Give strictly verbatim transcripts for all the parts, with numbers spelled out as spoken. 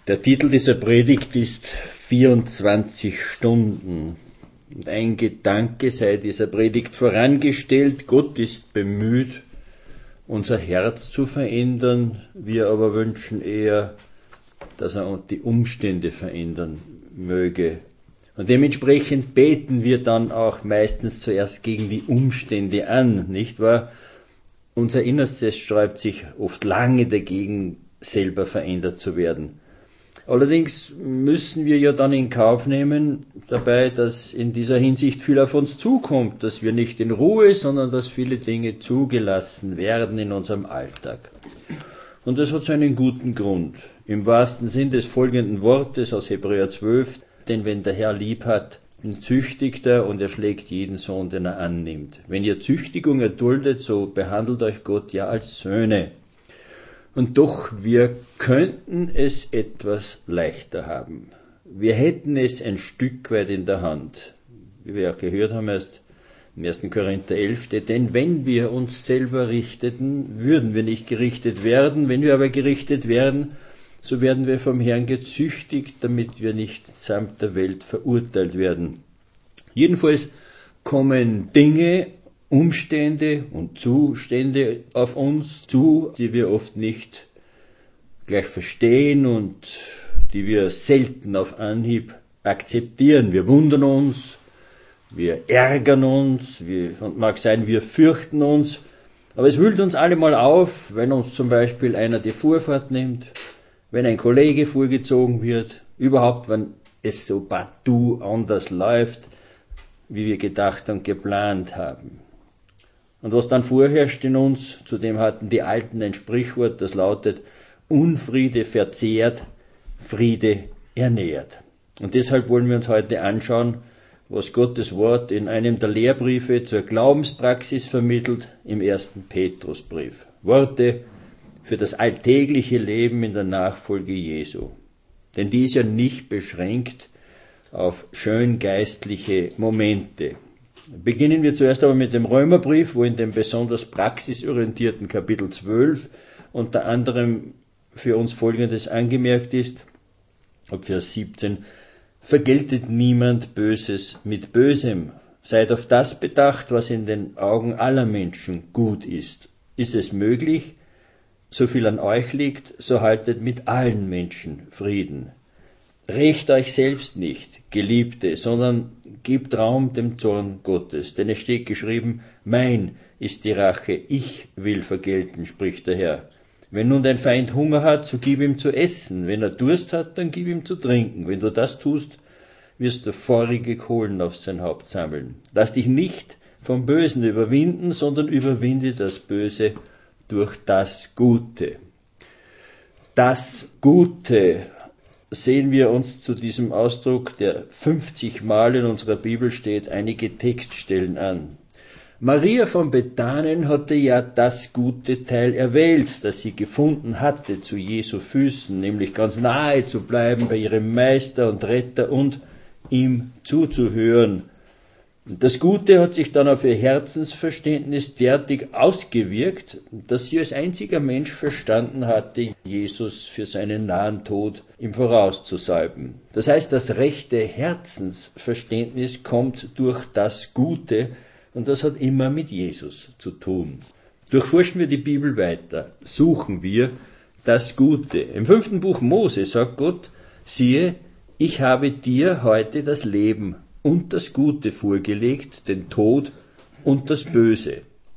Der Titel dieser Predigt ist vierundzwanzig Stunden. Und ein Gedanke sei dieser Predigt vorangestellt: Gott ist bemüht, unser Herz zu verändern. Wir aber wünschen eher, dass er die Umstände verändern möge. Und dementsprechend beten wir dann auch meistens zuerst gegen die Umstände an, nicht wahr? Unser Innerstes sträubt sich oft lange dagegen, selber verändert zu werden. Allerdings müssen wir ja dann in Kauf nehmen dabei, dass in dieser Hinsicht viel auf uns zukommt, dass wir nicht in Ruhe, sondern dass viele Dinge zugelassen werden in unserem Alltag. Und das hat seinen guten Grund. Im wahrsten Sinn des folgenden Wortes aus Hebräer zwölf, denn wenn der Herr lieb hat, den züchtigt er und er schlägt jeden Sohn, den er annimmt. Wenn ihr Züchtigung erduldet, so behandelt euch Gott ja als Söhne. Und doch, wir könnten es etwas leichter haben. Wir hätten es ein Stück weit in der Hand. Wie wir auch gehört haben erst im ersten Korinther elf, denn wenn wir uns selber richteten, würden wir nicht gerichtet werden. Wenn wir aber gerichtet werden, so werden wir vom Herrn gezüchtigt, damit wir nicht samt der Welt verurteilt werden. Jedenfalls kommen Dinge, Umstände und Zustände auf uns zu, die wir oft nicht gleich verstehen und die wir selten auf Anhieb akzeptieren. Wir wundern uns, wir ärgern uns, wir, und mag sein, wir fürchten uns, aber es wühlt uns alle mal auf, wenn uns zum Beispiel einer die Vorfahrt nimmt, wenn ein Kollege vorgezogen wird, überhaupt, wenn es so partout anders läuft, wie wir gedacht und geplant haben. Und was dann vorherrscht in uns, zudem hatten die Alten ein Sprichwort, das lautet: Unfriede verzehrt, Friede ernährt. Und deshalb wollen wir uns heute anschauen, was Gottes Wort in einem der Lehrbriefe zur Glaubenspraxis vermittelt, im ersten Petrusbrief. Worte für das alltägliche Leben in der Nachfolge Jesu. Denn die ist ja nicht beschränkt auf schön geistliche Momente. Beginnen wir zuerst aber mit dem Römerbrief, wo in dem besonders praxisorientierten Kapitel zwölf unter anderem für uns Folgendes angemerkt ist, ab Vers siebzehn: Vergeltet niemand Böses mit Bösem, seid auf das bedacht, was in den Augen aller Menschen gut ist. Ist es möglich, so viel an euch liegt, so haltet mit allen Menschen Frieden. Rächt euch selbst nicht, Geliebte, sondern gebt Raum dem Zorn Gottes, denn es steht geschrieben: Mein ist die Rache, ich will vergelten, spricht der Herr. Wenn nun dein Feind Hunger hat, so gib ihm zu essen, wenn er Durst hat, dann gib ihm zu trinken. Wenn du das tust, wirst du feurige Kohlen auf sein Haupt sammeln. Lass dich nicht vom Bösen überwinden, sondern überwinde das Böse durch das Gute. Das Gute sehen wir uns zu diesem Ausdruck, der fünfzig Mal in unserer Bibel steht, einige Textstellen an. Maria von Bethanien hatte ja das gute Teil erwählt, das sie gefunden hatte zu Jesu Füßen, nämlich ganz nahe zu bleiben bei ihrem Meister und Retter und ihm zuzuhören. Das Gute hat sich dann auf ihr Herzensverständnis derartig ausgewirkt, dass sie als einziger Mensch verstanden hatte, Jesus für seinen nahen Tod im Voraus zu salben. Das heißt, das rechte Herzensverständnis kommt durch das Gute und das hat immer mit Jesus zu tun. Durchforschen wir die Bibel weiter, suchen wir das Gute. Im fünften Buch Mose sagt Gott: Siehe, ich habe dir heute das Leben und das Gute vorgelegt, den Tod und das Böse.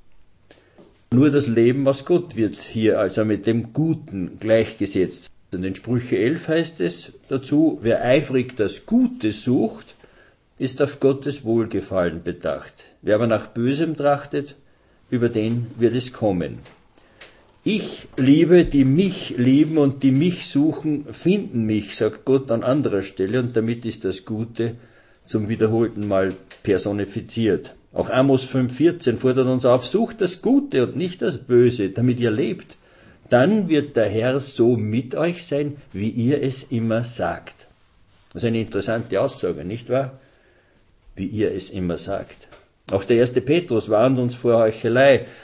Nur das Leben aus Gott wird hier also mit dem Guten gleichgesetzt. In den Sprüche elf heißt es dazu: Wer eifrig das Gute sucht, ist auf Gottes Wohlgefallen bedacht. Wer aber nach Bösem trachtet, über den wird es kommen. Ich liebe, die mich lieben und die mich suchen, finden mich, sagt Gott an anderer Stelle, und damit ist das Gute zum wiederholten Mal personifiziert. Auch Amos fünf vierzehn fordert uns auf: Sucht das Gute und nicht das Böse, damit ihr lebt. Dann wird der Herr so mit euch sein, wie ihr es immer sagt. Das ist eine interessante Aussage, nicht wahr? Wie ihr es immer sagt. Auch der erste Petrus warnt uns vor Heuchelei.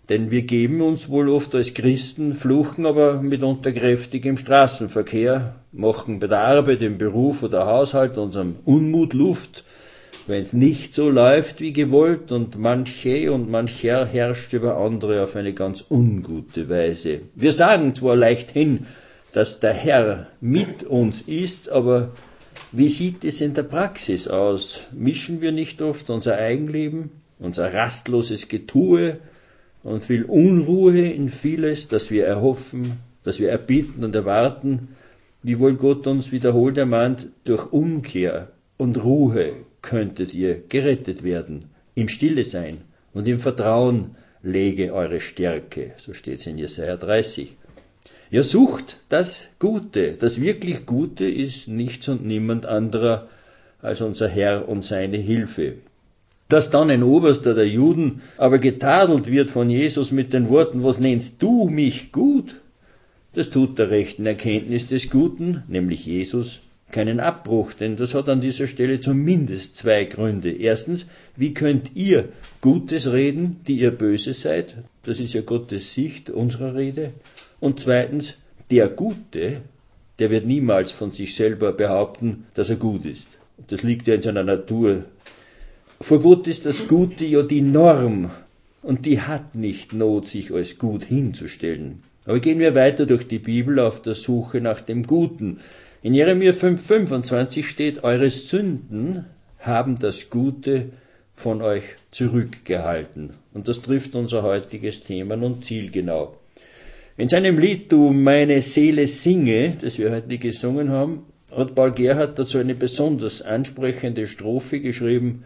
Denn wir geben uns wohl oft als Christen, fluchen aber mitunter kräftig im Straßenverkehr, machen bei der Arbeit, im Beruf oder Haushalt unserem Unmut Luft, wenn es nicht so läuft wie gewollt, und manche und mancher herrscht über andere auf eine ganz ungute Weise. Wir sagen zwar leichthin, dass der Herr mit uns ist, aber wie sieht es in der Praxis aus? Mischen wir nicht oft unser Eigenleben, unser rastloses Getue und viel Unruhe in vieles, das wir erhoffen, das wir erbitten und erwarten, wiewohl Gott uns wiederholt ermahnt, durch Umkehr und Ruhe könntet ihr gerettet werden, im Stille sein und im Vertrauen lege eure Stärke, so steht es in Jesaja dreißig. Ja, sucht das Gute, das wirklich Gute ist nichts und niemand anderer als unser Herr und seine Hilfe. Dass dann ein Oberster der Juden aber getadelt wird von Jesus mit den Worten, was nennst du mich gut? Das tut der rechten Erkenntnis des Guten, nämlich Jesus, keinen Abbruch, denn das hat an dieser Stelle zumindest zwei Gründe. Erstens, wie könnt ihr Gutes reden, die ihr böse seid? Das ist ja Gottes Sicht unserer Rede. Und zweitens, der Gute, der wird niemals von sich selber behaupten, dass er gut ist. Das liegt ja in seiner Natur. Vor Gott ist das Gute ja die Norm und die hat nicht Not, sich als gut hinzustellen. Aber gehen wir weiter durch die Bibel auf der Suche nach dem Guten. In Jeremia fünf fünfundzwanzig steht, eure Sünden haben das Gute von euch zurückgehalten. Und das trifft unser heutiges Thema nun zielgenau. In seinem Lied Du meine Seele singe, das wir heute gesungen haben, hat Paul Gerhardt dazu eine besonders ansprechende Strophe geschrieben.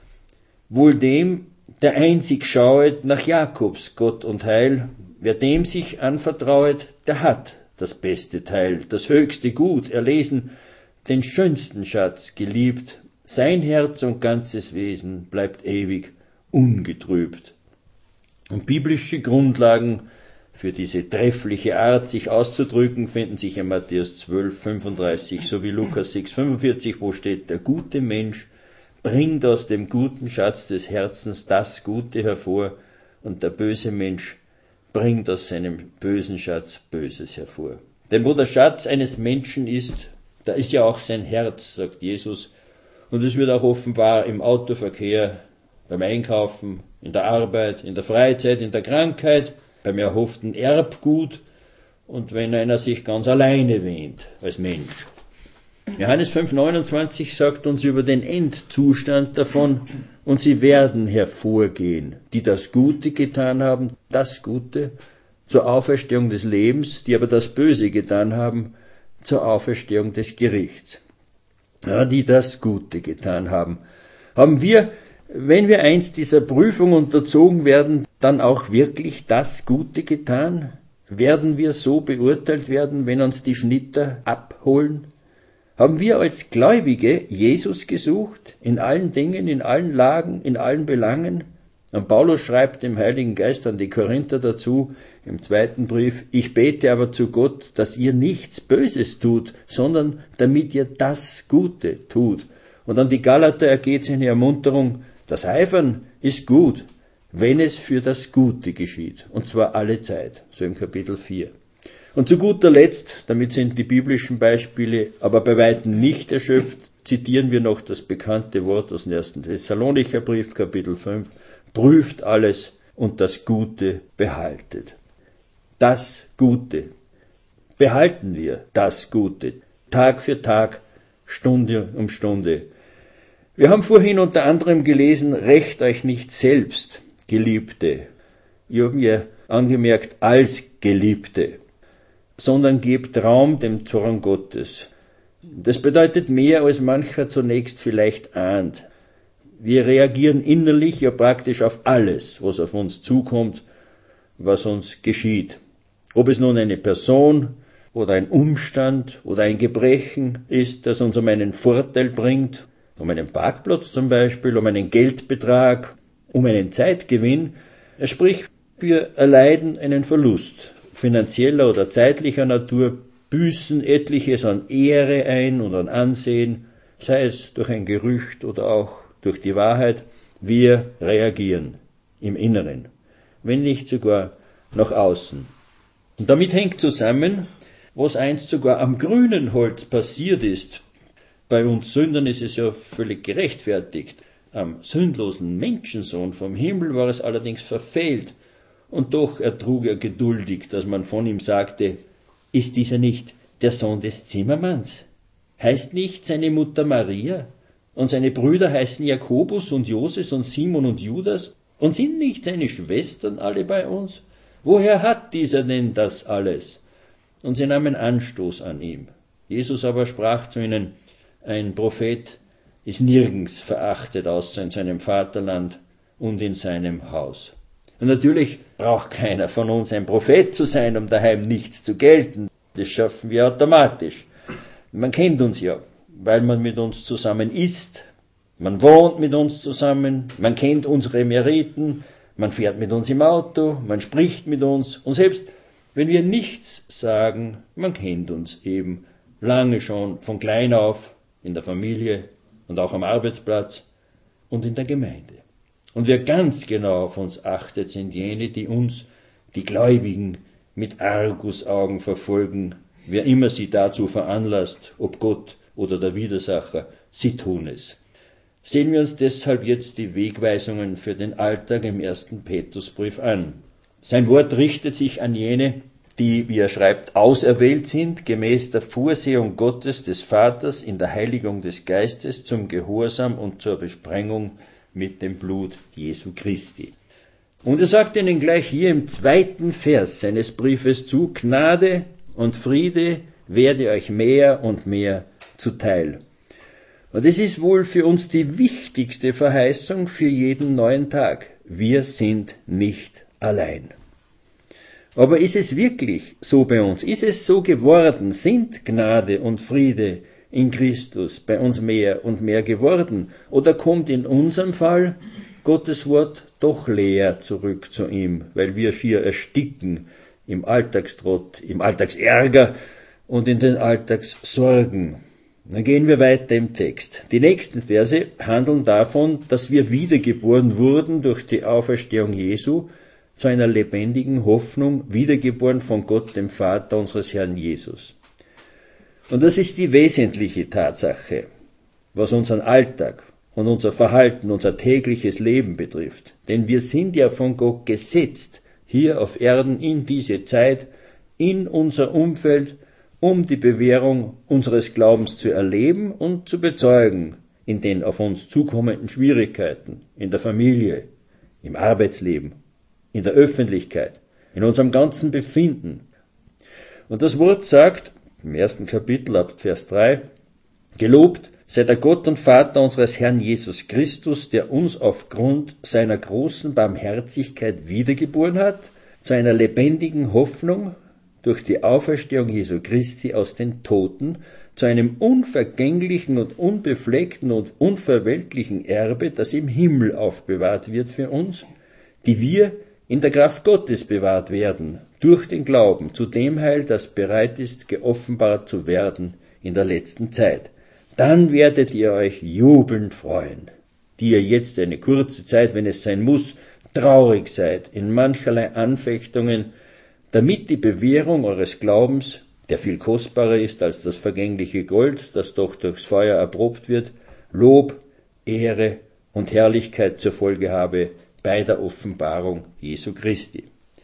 Wohl dem, der einzig schauet nach Jakobs Gott und Heil, wer dem sich anvertrauet, der hat das beste Teil, das höchste Gut erlesen, den schönsten Schatz geliebt, sein Herz und ganzes Wesen bleibt ewig ungetrübt. Und biblische Grundlagen für diese treffliche Art, sich auszudrücken, finden sich in Matthäus zwölf fünfunddreißig sowie Lukas sechs fünfundvierzig, wo steht, der gute Mensch bringt aus dem guten Schatz des Herzens das Gute hervor und der böse Mensch bringt aus seinem bösen Schatz Böses hervor. Denn wo der Schatz eines Menschen ist, da ist ja auch sein Herz, sagt Jesus. Und es wird auch offenbar im Autoverkehr, beim Einkaufen, in der Arbeit, in der Freizeit, in der Krankheit, beim erhofften Erbgut und wenn einer sich ganz alleine wähnt als Mensch. Johannes fünf neunundzwanzig sagt uns über den Endzustand davon, und sie werden hervorgehen, die das Gute getan haben, das Gute, zur Auferstehung des Lebens, die aber das Böse getan haben, zur Auferstehung des Gerichts. Ja, die das Gute getan haben. Haben wir, wenn wir einst dieser Prüfung unterzogen werden, dann auch wirklich das Gute getan? Werden wir so beurteilt werden, wenn uns die Schnitter abholen? Haben wir als Gläubige Jesus gesucht, in allen Dingen, in allen Lagen, in allen Belangen? Und Paulus schreibt dem Heiligen Geist an die Korinther dazu, im zweiten Brief, ich bete aber zu Gott, dass ihr nichts Böses tut, sondern damit ihr das Gute tut. Und an die Galater ergeht es in die Ermunterung, das Eifern ist gut, wenn es für das Gute geschieht, und zwar alle Zeit, so im Kapitel vier. Und zu guter Letzt, damit sind die biblischen Beispiele aber bei weitem nicht erschöpft, zitieren wir noch das bekannte Wort aus dem ersten Thessalonicher Brief, Kapitel fünf, prüft alles und das Gute behaltet. Das Gute. Behalten wir das Gute, Tag für Tag, Stunde um Stunde. Wir haben vorhin unter anderem gelesen, rächt euch nicht selbst, Geliebte. Ich habe mir angemerkt, als Geliebte, sondern gebt Raum dem Zorn Gottes. Das bedeutet mehr, als mancher zunächst vielleicht ahnt. Wir reagieren innerlich ja praktisch auf alles, was auf uns zukommt, was uns geschieht. Ob es nun eine Person oder ein Umstand oder ein Gebrechen ist, das uns um einen Vorteil bringt, um einen Parkplatz zum Beispiel, um einen Geldbetrag, um einen Zeitgewinn, sprich, wir erleiden einen Verlust, finanzieller oder zeitlicher Natur, büßen etliches an Ehre ein und an Ansehen, sei es durch ein Gerücht oder auch durch die Wahrheit. Wir reagieren im Inneren. wenn nicht sogar nach außen. Und damit hängt zusammen, was einst sogar am grünen Holz passiert ist. Bei uns Sündern ist es ja völlig gerechtfertigt. Am sündlosen Menschensohn vom Himmel war es allerdings verfehlt. Und doch ertrug er geduldig, dass man von ihm sagte, ist dieser nicht der Sohn des Zimmermanns? Heißt nicht seine Mutter Maria? Und seine Brüder heißen Jakobus und Joses und Simon und Judas? Und sind nicht seine Schwestern alle bei uns? Woher hat dieser denn das alles? Und sie nahmen Anstoß an ihm. Jesus aber sprach zu ihnen, ein Prophet ist nirgends verachtet, außer in seinem Vaterland und in seinem Haus. Und natürlich braucht keiner von uns ein Prophet zu sein, um daheim nichts zu gelten. Das schaffen wir automatisch. Man kennt uns ja, weil man mit uns zusammen isst, man wohnt mit uns zusammen, man kennt unsere Meriten, man fährt mit uns im Auto, man spricht mit uns und selbst wenn wir nichts sagen, man kennt uns eben lange schon von klein auf in der Familie und auch am Arbeitsplatz und in der Gemeinde. Und wer ganz genau auf uns achtet, sind jene, die uns, die Gläubigen, mit Argusaugen verfolgen, wer immer sie dazu veranlasst, ob Gott oder der Widersacher, sie tun es. Sehen wir uns deshalb jetzt die Wegweisungen für den Alltag im ersten Petrusbrief an. Sein Wort richtet sich an jene, die, wie er schreibt, auserwählt sind, gemäß der Vorsehung Gottes, des Vaters, in der Heiligung des Geistes, zum Gehorsam und zur Besprengung mit dem Blut Jesu Christi. Und er sagt ihnen gleich hier im zweiten Vers seines Briefes zu, Gnade und Friede werde euch mehr und mehr zuteil. Und es ist wohl für uns die wichtigste Verheißung für jeden neuen Tag. Wir sind nicht allein. Aber ist es wirklich so bei uns? Ist es so geworden? Sind Gnade und Friede in Christus bei uns mehr und mehr geworden? Oder kommt in unserem Fall Gottes Wort doch leer zurück zu ihm, weil wir schier ersticken im Alltagstrott, im Alltagsärger und in den Alltagssorgen? Dann gehen wir weiter im Text. Die nächsten Verse handeln davon, dass wir wiedergeboren wurden durch die Auferstehung Jesu zu einer lebendigen Hoffnung, wiedergeboren von Gott, dem Vater unseres Herrn Jesus. Und das ist die wesentliche Tatsache, was unseren Alltag und unser Verhalten, unser tägliches Leben betrifft. Denn wir sind ja von Gott gesetzt, hier auf Erden in diese Zeit, in unser Umfeld, um die Bewährung unseres Glaubens zu erleben und zu bezeugen in den auf uns zukommenden Schwierigkeiten, in der Familie, im Arbeitsleben, in der Öffentlichkeit, in unserem ganzen Befinden. Und das Wort sagt, im ersten Kapitel ab Vers drei, gelobt sei der Gott und Vater unseres Herrn Jesus Christus, der uns aufgrund seiner großen Barmherzigkeit wiedergeboren hat, zu einer lebendigen Hoffnung durch die Auferstehung Jesu Christi aus den Toten, zu einem unvergänglichen und unbefleckten und unverwelklichen Erbe, das im Himmel aufbewahrt wird für uns, die wir in der Kraft Gottes bewahrt werden, durch den Glauben zu dem Heil, das bereit ist, geoffenbart zu werden in der letzten Zeit. Dann werdet ihr euch jubelnd freuen, die ihr jetzt eine kurze Zeit, wenn es sein muss, traurig seid in mancherlei Anfechtungen, damit die Bewährung eures Glaubens, der viel kostbarer ist als das vergängliche Gold, das doch durchs Feuer erprobt wird, Lob, Ehre und Herrlichkeit zur Folge habe bei der Offenbarung Jesu Christi.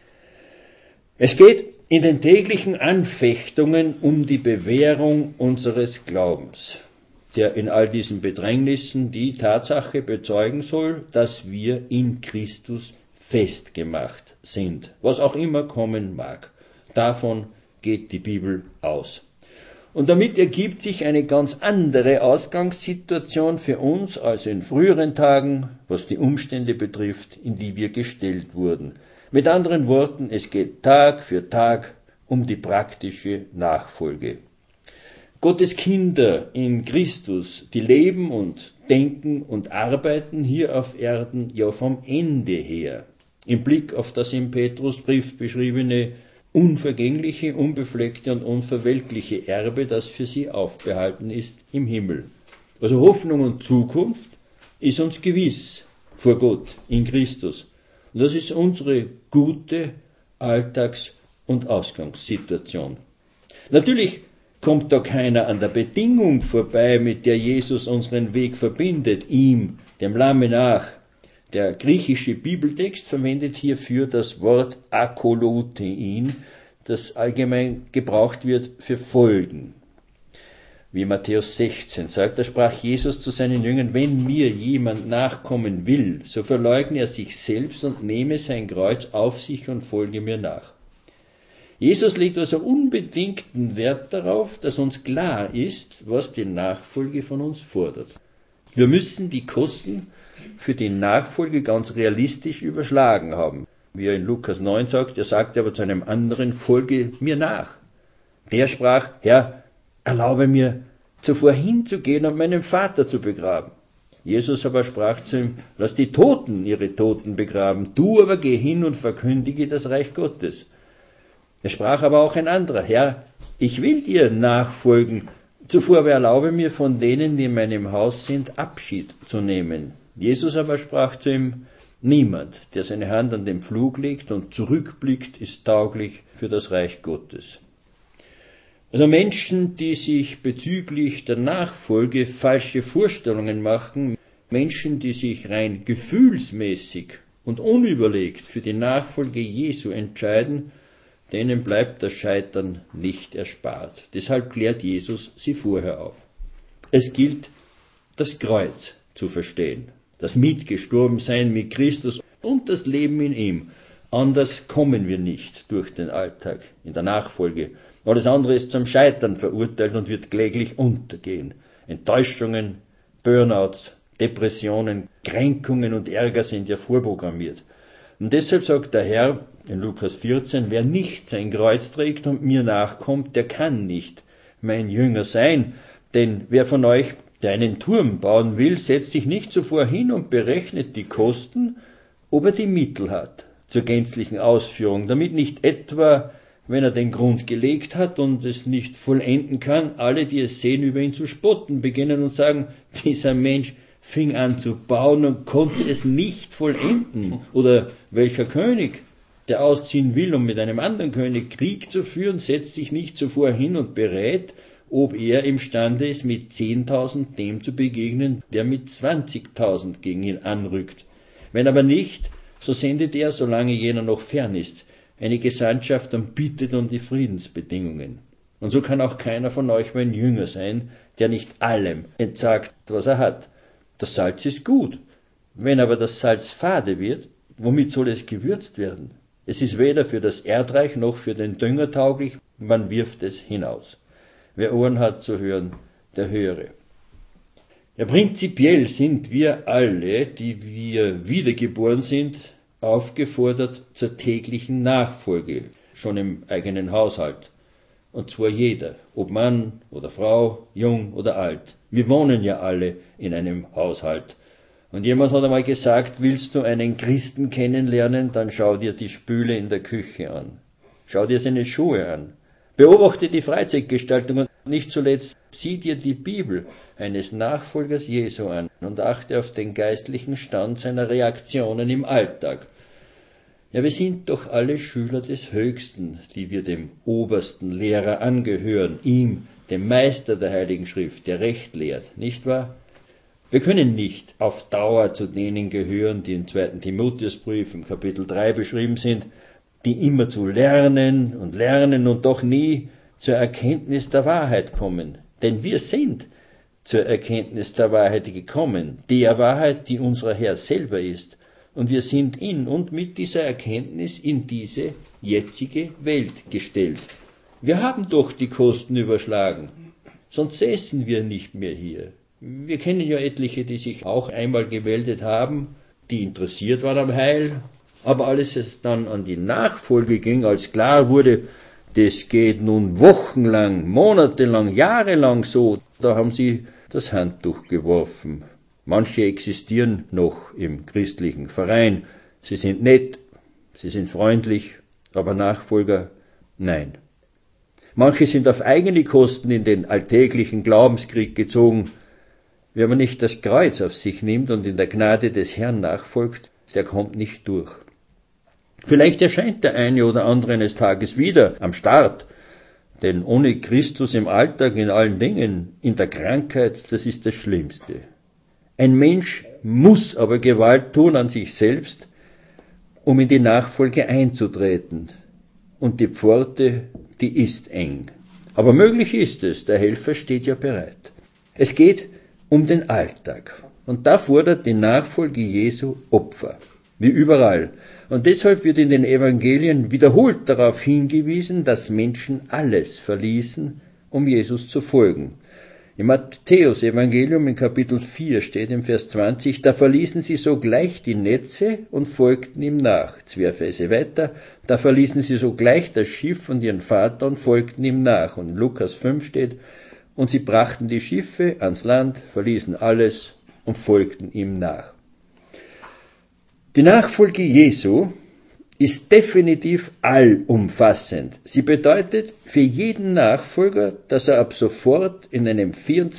Es geht in den täglichen Anfechtungen um die Bewährung unseres Glaubens, der in all diesen Bedrängnissen die Tatsache bezeugen soll, dass wir in Christus festgemacht sind, was auch immer kommen mag. Davon geht die Bibel aus. Und damit ergibt sich eine ganz andere Ausgangssituation für uns als in früheren Tagen, was die Umstände betrifft, in die wir gestellt wurden. Mit anderen Worten, es geht Tag für Tag um die praktische Nachfolge. Gottes Kinder in Christus, die leben und denken und arbeiten hier auf Erden ja vom Ende her. Im Blick auf das im Petrusbrief beschriebene unvergängliche, unbefleckte und unverwelkliche Erbe, das für sie aufbehalten ist im Himmel. Also Hoffnung und Zukunft ist uns gewiss vor Gott in Christus. Und das ist unsere gute Alltags- und Ausgangssituation. Natürlich kommt da keiner an der Bedingung vorbei, mit der Jesus unseren Weg verbindet, ihm, dem Lamme nach. Der griechische Bibeltext verwendet hierfür das Wort akolothein, das allgemein gebraucht wird für Folgen. Wie Matthäus sechzehn sagt, da sprach Jesus zu seinen Jüngern: Wenn mir jemand nachkommen will, so verleugne er sich selbst und nehme sein Kreuz auf sich und folge mir nach. Jesus legt also unbedingten Wert darauf, dass uns klar ist, was die Nachfolge von uns fordert. Wir müssen die Kosten für die Nachfolge ganz realistisch überschlagen haben. Wie er in Lukas neun sagt, er sagte aber zu einem anderen: Folge mir nach. Der sprach: Herr, erlaube mir, zuvor hinzugehen und meinen Vater zu begraben. Jesus aber sprach zu ihm: Lass die Toten ihre Toten begraben, du aber geh hin und verkündige das Reich Gottes. Er sprach aber auch ein anderer: Herr, ich will dir nachfolgen, zuvor aber erlaube mir, von denen, die in meinem Haus sind, Abschied zu nehmen. Jesus aber sprach zu ihm: Niemand, der seine Hand an den Pflug legt und zurückblickt, ist tauglich für das Reich Gottes. Also Menschen, die sich bezüglich der Nachfolge falsche Vorstellungen machen, Menschen, die sich rein gefühlsmäßig und unüberlegt für die Nachfolge Jesu entscheiden, denen bleibt das Scheitern nicht erspart. Deshalb klärt Jesus sie vorher auf. Es gilt, das Kreuz zu verstehen, das Mitgestorbensein mit Christus und das Leben in ihm. Anders kommen wir nicht durch den Alltag in der Nachfolge. Alles andere ist zum Scheitern verurteilt und wird kläglich untergehen. Enttäuschungen, Burnouts, Depressionen, Kränkungen und Ärger sind ja vorprogrammiert. Und deshalb sagt der Herr in Lukas vierzehn, wer nicht sein Kreuz trägt und mir nachkommt, der kann nicht mein Jünger sein. Denn wer von euch, der einen Turm bauen will, setzt sich nicht zuvor hin und berechnet die Kosten, ob er die Mittel hat zur gänzlichen Ausführung, damit nicht etwa, wenn er den Grund gelegt hat und es nicht vollenden kann, alle, die es sehen, über ihn zu spotten beginnen und sagen: Dieser Mensch fing an zu bauen und konnte es nicht vollenden. Oder welcher König, der ausziehen will, um mit einem anderen König Krieg zu führen, setzt sich nicht zuvor hin und berät, ob er imstande ist, mit zehntausend dem zu begegnen, der mit zwanzigtausend gegen ihn anrückt. Wenn aber nicht, so sendet er, solange jener noch fern ist, eine Gesandtschaft und bittet um die Friedensbedingungen. Und so kann auch keiner von euch mein Jünger sein, der nicht allem entsagt, was er hat. Das Salz ist gut. Wenn aber das Salz fade wird, womit soll es gewürzt werden? Es ist weder für das Erdreich noch für den Dünger tauglich, man wirft es hinaus. Wer Ohren hat zu hören, der höre. Ja, prinzipiell sind wir alle, die wir wiedergeboren sind, aufgefordert zur täglichen Nachfolge, schon im eigenen Haushalt. Und zwar jeder, ob Mann oder Frau, jung oder alt. Wir wohnen ja alle in einem Haushalt. Und jemand hat einmal gesagt, willst du einen Christen kennenlernen, dann schau dir die Spüle in der Küche an. Schau dir seine Schuhe an. Beobachte die Freizeitgestaltung und nicht zuletzt sieh dir die Bibel eines Nachfolgers Jesu an und achte auf den geistlichen Stand seiner Reaktionen im Alltag. Ja, wir sind doch alle Schüler des Höchsten, die wir dem obersten Lehrer angehören, ihm, dem Meister der Heiligen Schrift, der Recht lehrt, nicht wahr? Wir können nicht auf Dauer zu denen gehören, die im zweiten Timotheusbrief im Kapitel drei beschrieben sind, die immer zu lernen und lernen und doch nie zur Erkenntnis der Wahrheit kommen. Denn wir sind zur Erkenntnis der Wahrheit gekommen, der Wahrheit, die unser Herr selber ist. Und wir sind in und mit dieser Erkenntnis in diese jetzige Welt gestellt. Wir haben doch die Kosten überschlagen, sonst säßen wir nicht mehr hier. Wir kennen ja etliche, die sich auch einmal gemeldet haben, die interessiert waren am Heil, aber als es dann an die Nachfolge ging, als klar wurde, das geht nun wochenlang, monatelang, jahrelang so, da haben sie das Handtuch geworfen. Manche existieren noch im christlichen Verein. Sie sind nett, sie sind freundlich, aber Nachfolger, nein. Manche sind auf eigene Kosten in den alltäglichen Glaubenskrieg gezogen. Wer aber nicht das Kreuz auf sich nimmt und in der Gnade des Herrn nachfolgt, der kommt nicht durch. Vielleicht erscheint der eine oder andere eines Tages wieder am Start, denn ohne Christus im Alltag, in allen Dingen, in der Krankheit, das ist das Schlimmste. Ein Mensch muss aber Gewalt tun an sich selbst, um in die Nachfolge einzutreten. Und die Pforte, die ist eng. Aber möglich ist es, der Helfer steht ja bereit. Es geht um den Alltag. Und da fordert die Nachfolge Jesu Opfer, wie überall. Und deshalb wird in den Evangelien wiederholt darauf hingewiesen, dass Menschen alles verließen, um Jesus zu folgen. Im Matthäus-Evangelium in Kapitel vier steht im Vers zwanzig, da verließen sie sogleich die Netze und folgten ihm nach. Zwei Verse weiter, da verließen sie sogleich das Schiff und ihren Vater und folgten ihm nach. Und in Lukas fünf steht, und sie brachten die Schiffe ans Land, verließen alles und folgten ihm nach. Die Nachfolge Jesu ist definitiv allumfassend. Sie bedeutet für jeden Nachfolger, dass er ab sofort in einem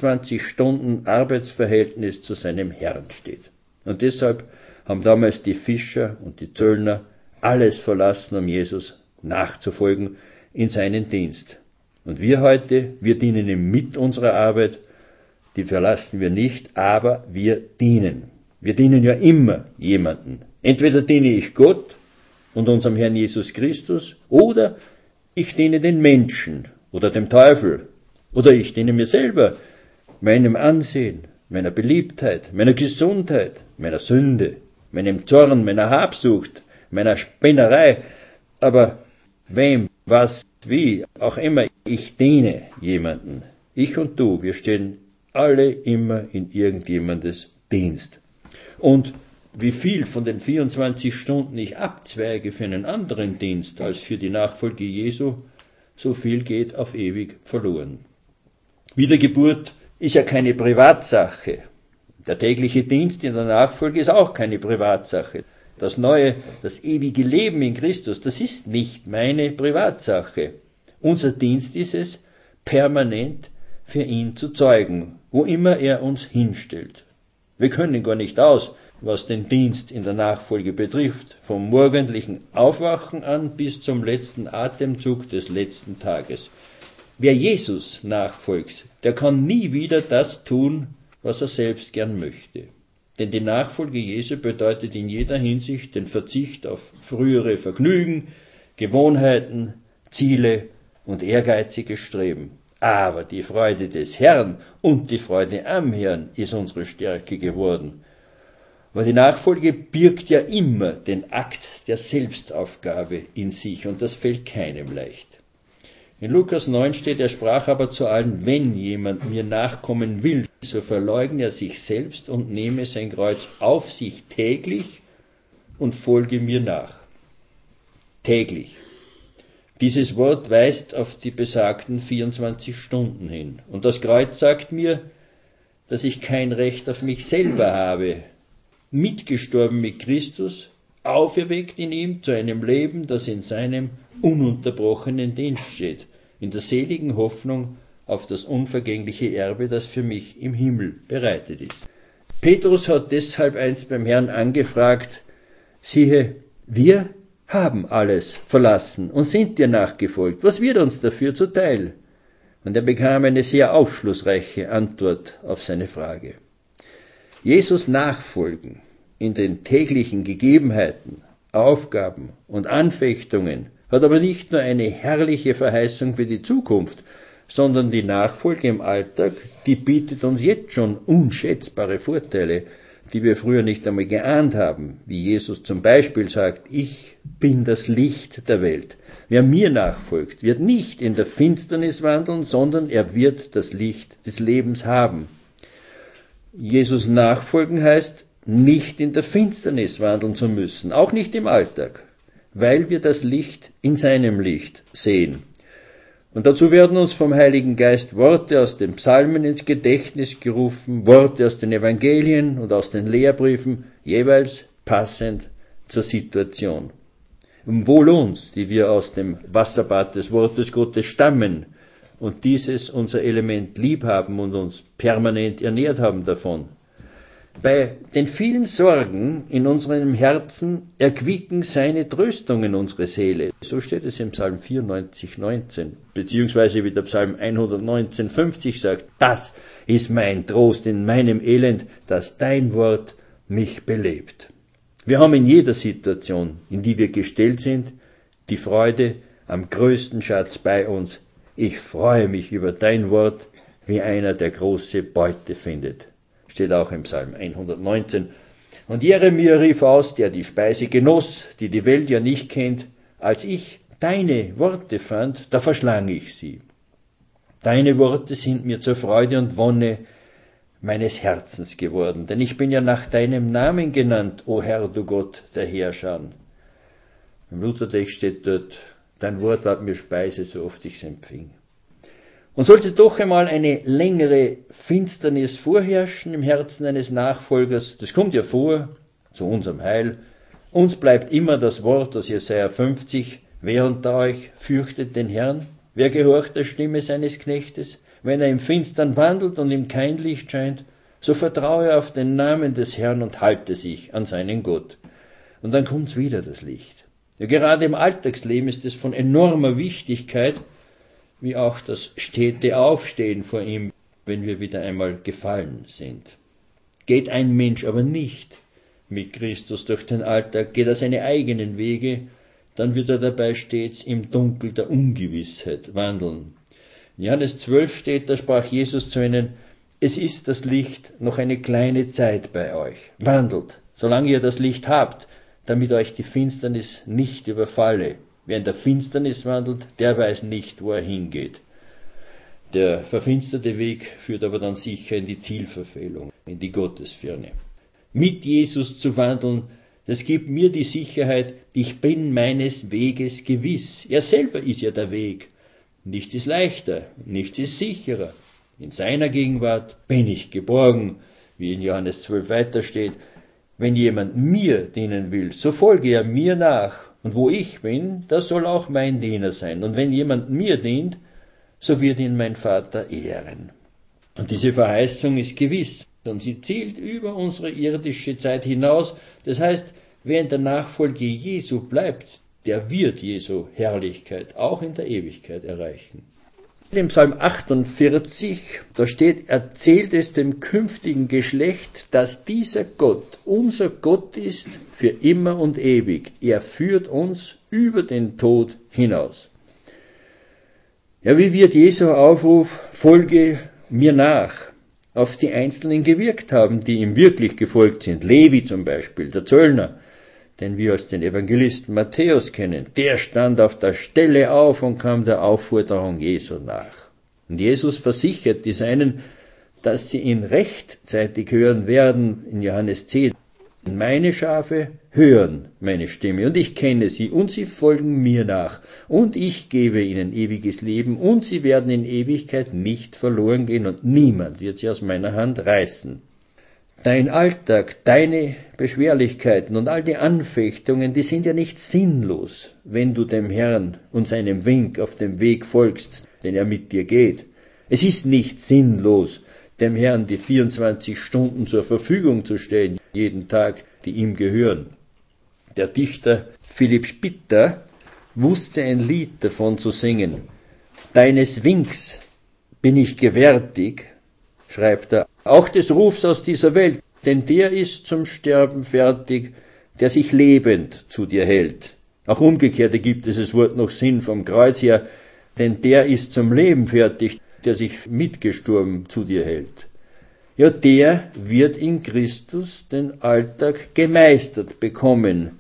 vierundzwanzig-Stunden-Arbeitsverhältnis zu seinem Herrn steht. Und deshalb haben damals die Fischer und die Zöllner alles verlassen, um Jesus nachzufolgen in seinen Dienst. Und wir heute, wir dienen ihm mit unserer Arbeit, die verlassen wir nicht, aber wir dienen. Wir dienen ja immer jemanden. Entweder diene ich Gott und unserem Herrn Jesus Christus, oder ich diene den Menschen oder dem Teufel, oder ich diene mir selber, meinem Ansehen, meiner Beliebtheit, meiner Gesundheit, meiner Sünde, meinem Zorn, meiner Habsucht, meiner Spinnerei, aber wem, was, wie, auch immer, ich diene jemanden. Ich und du, wir stehen alle immer in irgendjemandes Dienst. Und wie viel von den vierundzwanzig Stunden ich abzweige für einen anderen Dienst als für die Nachfolge Jesu, so viel geht auf ewig verloren. Wiedergeburt ist ja keine Privatsache. Der tägliche Dienst in der Nachfolge ist auch keine Privatsache. Das neue, das ewige Leben in Christus, das ist nicht meine Privatsache. Unser Dienst ist es, permanent für ihn zu zeugen, wo immer er uns hinstellt. Wir können gar nicht aus, was den Dienst in der Nachfolge betrifft, vom morgendlichen Aufwachen an bis zum letzten Atemzug des letzten Tages. Wer Jesus nachfolgt, der kann nie wieder das tun, was er selbst gern möchte. Denn die Nachfolge Jesu bedeutet in jeder Hinsicht den Verzicht auf frühere Vergnügen, Gewohnheiten, Ziele und ehrgeiziges Streben. Aber die Freude des Herrn und die Freude am Herrn ist unsere Stärke geworden. Weil die Nachfolge birgt ja immer den Akt der Selbstaufgabe in sich und das fällt keinem leicht. In Lukas neun steht, er sprach aber zu allen, wenn jemand mir nachkommen will, so verleugne er sich selbst und nehme sein Kreuz auf sich täglich und folge mir nach. Täglich. Dieses Wort weist auf die besagten vierundzwanzig Stunden hin. Und das Kreuz sagt mir, dass ich kein Recht auf mich selber habe, mitgestorben mit Christus, auferweckt in ihm zu einem Leben, das in seinem ununterbrochenen Dienst steht, in der seligen Hoffnung auf das unvergängliche Erbe, das für mich im Himmel bereitet ist. Petrus hat deshalb einst beim Herrn angefragt, siehe, wir haben alles verlassen und sind dir nachgefolgt. Was wird uns dafür zuteil? Und er bekam eine sehr aufschlussreiche Antwort auf seine Frage. Jesus nachfolgen in den täglichen Gegebenheiten, Aufgaben und Anfechtungen hat aber nicht nur eine herrliche Verheißung für die Zukunft, sondern die Nachfolge im Alltag, die bietet uns jetzt schon unschätzbare Vorteile, die wir früher nicht einmal geahnt haben, wie Jesus zum Beispiel sagt, ich bin das Licht der Welt. Wer mir nachfolgt, wird nicht in der Finsternis wandeln, sondern er wird das Licht des Lebens haben. Jesus nachfolgen heißt, nicht in der Finsternis wandeln zu müssen, auch nicht im Alltag, weil wir das Licht in seinem Licht sehen. Und dazu werden uns vom Heiligen Geist Worte aus den Psalmen ins Gedächtnis gerufen, Worte aus den Evangelien und aus den Lehrbriefen, jeweils passend zur Situation. Und wohl uns, die wir aus dem Wasserbad des Wortes Gottes stammen und dieses unser Element lieb haben und uns permanent ernährt haben davon. Bei den vielen Sorgen in unserem Herzen erquicken seine Tröstungen unsere Seele. So steht es im Psalm vierundneunzig, neunzehn, beziehungsweise wie der Psalm hundertneunzehn, fünfzig sagt, das ist mein Trost in meinem Elend, dass dein Wort mich belebt. Wir haben in jeder Situation, in die wir gestellt sind, die Freude am größten Schatz bei uns. Ich freue mich über dein Wort, wie einer, der große Beute findet. Steht auch im Psalm hundertneunzehn. Und Jeremia rief aus, der die Speise genoss, die die Welt ja nicht kennt, als ich deine Worte fand, da verschlang ich sie. Deine Worte sind mir zur Freude und Wonne meines Herzens geworden, denn ich bin ja nach deinem Namen genannt, o Herr, du Gott der Herrscher. Im Luthertext steht dort, dein Wort ward mir Speise, so oft ich's empfing. Und sollte doch einmal eine längere Finsternis vorherrschen im Herzen eines Nachfolgers, das kommt ja vor, zu unserem Heil, uns bleibt immer das Wort aus Jesaja fünfzig, wer unter euch fürchtet den Herrn? Wer gehorcht der Stimme seines Knechtes? Wenn er im Finstern wandelt und ihm kein Licht scheint, so vertraue auf den Namen des Herrn und halte sich an seinen Gott. Und dann kommt's wieder, das Licht. Ja, gerade im Alltagsleben ist es von enormer Wichtigkeit, wie auch das stete Aufstehen vor ihm, wenn wir wieder einmal gefallen sind. Geht ein Mensch aber nicht mit Christus durch den Alltag, geht er seine eigenen Wege, dann wird er dabei stets im Dunkel der Ungewissheit wandeln. In Johannes zwölf steht, da sprach Jesus zu ihnen, es ist das Licht noch eine kleine Zeit bei euch. Wandelt, solange ihr das Licht habt, damit euch die Finsternis nicht überfalle. Wer in der Finsternis wandelt, der weiß nicht, wo er hingeht. Der verfinsterte Weg führt aber dann sicher in die Zielverfehlung, in die Gottesferne. Mit Jesus zu wandeln, das gibt mir die Sicherheit, ich bin meines Weges gewiss. Er selber ist ja der Weg. Nichts ist leichter, nichts ist sicherer. In seiner Gegenwart bin ich geborgen, wie in Johannes zwölf weiter steht. Wenn jemand mir dienen will, so folge er mir nach. Und wo ich bin, das soll auch mein Diener sein. Und wenn jemand mir dient, so wird ihn mein Vater ehren. Und diese Verheißung ist gewiss. Und sie zielt über unsere irdische Zeit hinaus. Das heißt, wer in der Nachfolge Jesu bleibt, der wird Jesu Herrlichkeit auch in der Ewigkeit erreichen. Im Psalm achtundvierzig, da steht, erzählt es dem künftigen Geschlecht, dass dieser Gott unser Gott ist für immer und ewig. Er führt uns über den Tod hinaus. Ja, wie wird Jesu Aufruf, folge mir nach, auf die Einzelnen gewirkt haben, die ihm wirklich gefolgt sind? Levi zum Beispiel, der Zöllner, den wir als den Evangelisten Matthäus kennen, der stand auf der Stelle auf und kam der Aufforderung Jesu nach. Und Jesus versichert die Seinen, dass sie ihn rechtzeitig hören werden, in Johannes zehn. Meine Schafe hören meine Stimme und ich kenne sie und sie folgen mir nach und ich gebe ihnen ewiges Leben und sie werden in Ewigkeit nicht verloren gehen und niemand wird sie aus meiner Hand reißen. Dein Alltag, deine Beschwerlichkeiten und all die Anfechtungen, die sind ja nicht sinnlos, wenn du dem Herrn und seinem Wink auf dem Weg folgst, den er mit dir geht. Es ist nicht sinnlos, dem Herrn die vierundzwanzig Stunden zur Verfügung zu stellen, jeden Tag, die ihm gehören. Der Dichter Philipp Spitta wusste ein Lied davon zu singen. Deines Winks bin ich gewärtig, schreibt er, auch des Rufs aus dieser Welt, denn der ist zum Sterben fertig, der sich lebend zu dir hält. Auch umgekehrt ergibt dieses Wort noch Sinn vom Kreuz her, denn der ist zum Leben fertig, der sich mitgestorben zu dir hält. Ja, der wird in Christus den Alltag gemeistert bekommen.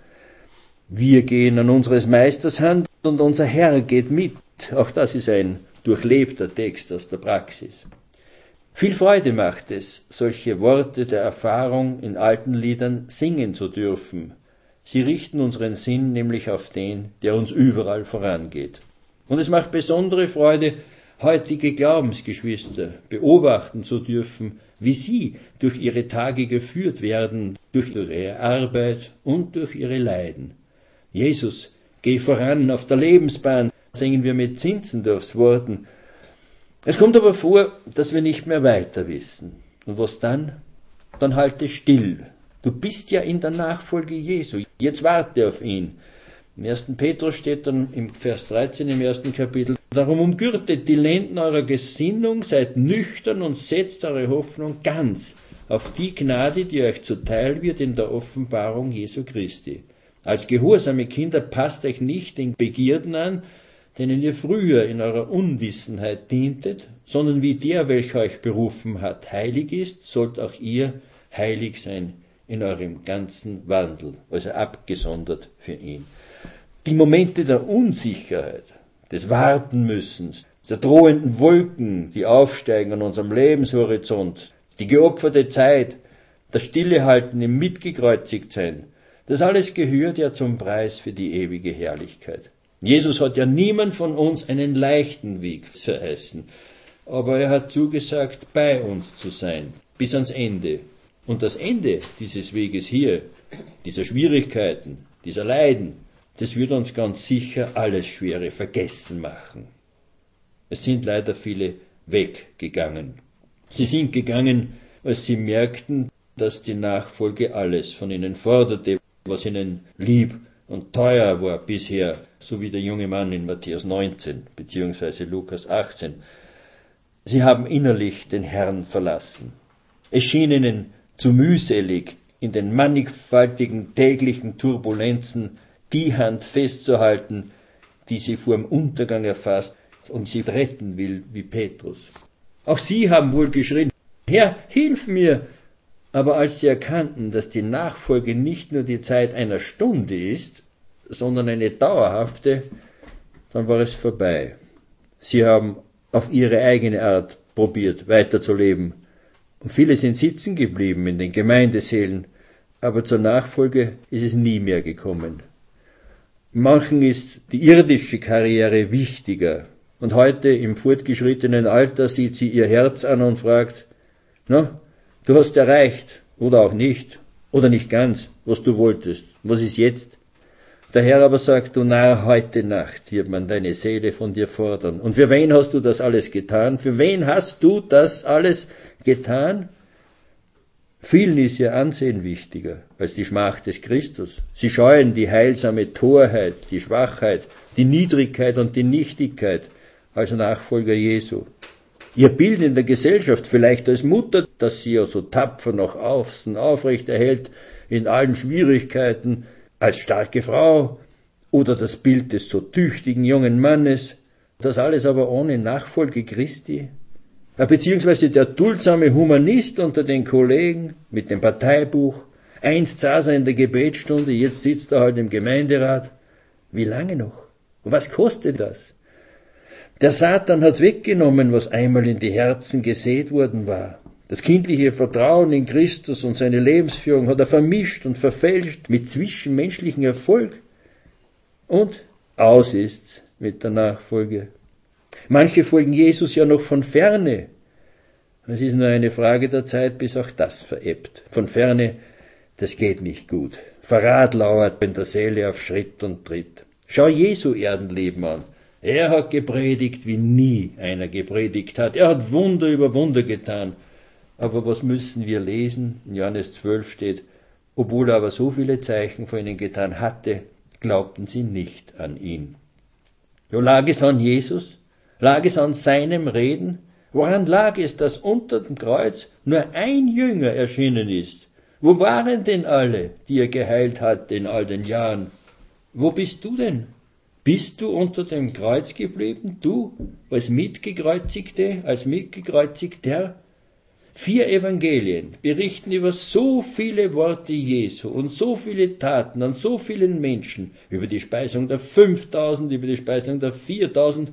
Wir gehen an unseres Meisters Hand und unser Herr geht mit. Auch das ist ein durchlebter Text aus der Praxis. Viel Freude macht es, solche Worte der Erfahrung in alten Liedern singen zu dürfen. Sie richten unseren Sinn nämlich auf den, der uns überall vorangeht. Und es macht besondere Freude, heutige Glaubensgeschwister beobachten zu dürfen, wie sie durch ihre Tage geführt werden, durch ihre Arbeit und durch ihre Leiden. Jesus, geh voran auf der Lebensbahn, singen wir mit Zinzendorfs Worten. Es kommt aber vor, dass wir nicht mehr weiter wissen. Und was dann? dann halte still. Du bist ja in der Nachfolge Jesu. Jetzt warte auf ihn. Im ersten Petrus steht dann im Vers dreizehn im ersten Kapitel: Darum umgürtet die Lenden eurer Gesinnung, seid nüchtern und setzt eure Hoffnung ganz auf die Gnade, die euch zuteil wird in der Offenbarung Jesu Christi. Als gehorsame Kinder passt euch nicht den Begierden an, denen ihr früher in eurer Unwissenheit dientet, sondern wie der, welcher euch berufen hat, heilig ist, sollt auch ihr heilig sein in eurem ganzen Wandel, also abgesondert für ihn. Die Momente der Unsicherheit, des Wartenmüssens, der drohenden Wolken, die aufsteigen an unserem Lebenshorizont, die geopferte Zeit, das Stillehalten im Mitgekreuzigtsein, das alles gehört ja zum Preis für die ewige Herrlichkeit. Jesus hat ja niemand von uns einen leichten Weg verheißen, aber er hat zugesagt, bei uns zu sein, bis ans Ende. Und das Ende dieses Weges hier, dieser Schwierigkeiten, dieser Leiden, das wird uns ganz sicher alles Schwere vergessen machen. Es sind leider viele weggegangen. Sie sind gegangen, als sie merkten, dass die Nachfolge alles von ihnen forderte, was ihnen lieb und teuer war bisher, so wie der junge Mann in Matthäus neunzehn bzw. Lukas achtzehn. Sie haben innerlich den Herrn verlassen. Es schien ihnen zu mühselig, in den mannigfaltigen täglichen Turbulenzen die Hand festzuhalten, die sie vor dem Untergang erfasst und sie retten will, wie Petrus. Auch sie haben wohl geschrien: Herr, hilf mir! Aber als sie erkannten, dass die Nachfolge nicht nur die Zeit einer Stunde ist, sondern eine dauerhafte, dann war es vorbei. Sie haben auf ihre eigene Art probiert, weiterzuleben. Und viele sind sitzen geblieben in den Gemeindesälen, aber zur Nachfolge ist es nie mehr gekommen. Manchen ist die irdische Karriere wichtiger. Und heute im fortgeschrittenen Alter sieht sie ihr Herz an und fragt: Na, du hast erreicht, oder auch nicht, oder nicht ganz, was du wolltest. Was ist jetzt? Der Herr aber sagt: Du Narr, heute Nacht wird man deine Seele von dir fordern. Und für wen hast du das alles getan? Für wen hast du das alles getan? Vielen ist ihr Ansehen wichtiger als die Schmach des Christus. Sie scheuen die heilsame Torheit, die Schwachheit, die Niedrigkeit und die Nichtigkeit als Nachfolger Jesu. Ihr Bild in der Gesellschaft, vielleicht als Mutter, das sie ja so tapfer nach außen aufrecht erhält, in allen Schwierigkeiten, als starke Frau, oder das Bild des so tüchtigen jungen Mannes, das alles aber ohne Nachfolge Christi. Beziehungsweise der duldsame Humanist unter den Kollegen mit dem Parteibuch. Einst saß er in der Gebetsstunde, jetzt sitzt er halt im Gemeinderat. Wie lange noch? Und was kostet das? Der Satan hat weggenommen, was einmal in die Herzen gesät worden war. Das kindliche Vertrauen in Christus und seine Lebensführung hat er vermischt und verfälscht mit zwischenmenschlichem Erfolg. Und aus ist's mit der Nachfolge. Manche folgen Jesus ja noch von ferne. Es ist nur eine Frage der Zeit, bis auch das verebbt. Von ferne, das geht nicht gut. Verrat lauert in der Seele auf Schritt und Tritt. Schau Jesu Erdenleben an. Er hat gepredigt, wie nie einer gepredigt hat. Er hat Wunder über Wunder getan. Aber was müssen wir lesen? In Johannes zwölf steht: Obwohl er aber so viele Zeichen vor ihnen getan hatte, glaubten sie nicht an ihn. Jo, lag es an Jesus? Lag es an seinem Reden? Woran lag es, dass unter dem Kreuz nur ein Jünger erschienen ist? Wo waren denn alle, die er geheilt hat in all den Jahren? Wo bist du denn? Bist du unter dem Kreuz geblieben, du, als Mitgekreuzigte, als Mitgekreuzigter? Vier Evangelien berichten über so viele Worte Jesu und so viele Taten an so vielen Menschen, über die Speisung der fünftausend, über die Speisung der viertausend,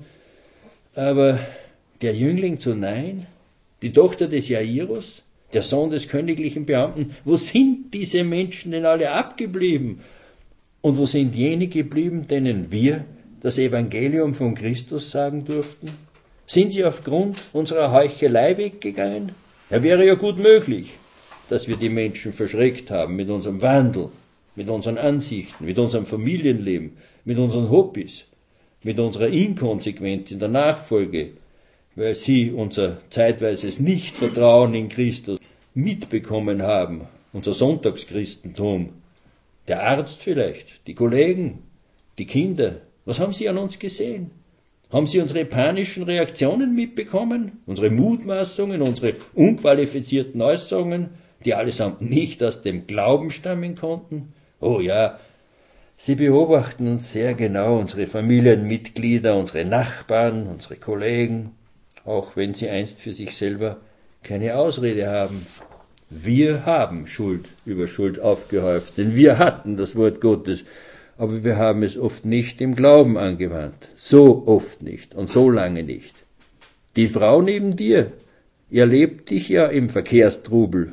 aber der Jüngling zu Nain, die Tochter des Jairus, der Sohn des königlichen Beamten, wo sind diese Menschen denn alle abgeblieben? Und wo sind jene geblieben, denen wir das Evangelium von Christus sagen durften? Sind sie aufgrund unserer Heuchelei weggegangen? Ja, wäre ja gut möglich, dass wir die Menschen verschreckt haben mit unserem Wandel, mit unseren Ansichten, mit unserem Familienleben, mit unseren Hobbys, mit unserer Inkonsequenz in der Nachfolge, weil sie unser zeitweises Nichtvertrauen in Christus mitbekommen haben, unser Sonntagschristentum? Der Arzt vielleicht, die Kollegen, die Kinder. Was haben sie an uns gesehen? Haben sie unsere panischen Reaktionen mitbekommen? Unsere Mutmaßungen, unsere unqualifizierten Äußerungen, die allesamt nicht aus dem Glauben stammen konnten? Oh ja, sie beobachten uns sehr genau, unsere Familienmitglieder, unsere Nachbarn, unsere Kollegen, auch wenn sie einst für sich selber keine Ausrede haben. Wir haben Schuld über Schuld aufgehäuft, denn wir hatten das Wort Gottes, aber wir haben es oft nicht im Glauben angewandt. So oft nicht und so lange nicht. Die Frau neben dir, ihr erlebt dich ja im Verkehrstrubel.